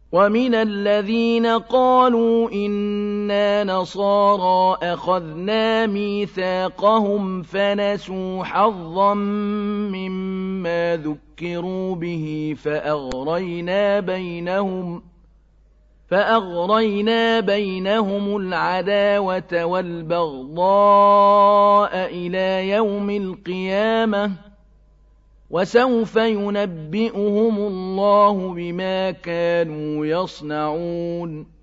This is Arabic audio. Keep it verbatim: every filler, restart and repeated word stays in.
وَمِنَ الَّذِينَ قَالُوا إِنَّا نَصَارَىٰ أَخَذْنَا مِيثَاقَهُمْ فَنَسُوا حَظًّا مِّمَّا ذُكِّرُوا بِهِ فَأَغْرَيْنَا بَيْنَهُمْ فَأَغْرَيْنَا بَيْنَهُمُ الْعَدَاوَةَ وَالْبَغْضَاءَ إِلَىٰ يَوْمِ الْقِيَامَةِ ۚ وَسَوْفَ يُنَبِّئُهُمُ اللَّهُ بِمَا كَانُوا يَصْنَعُونَ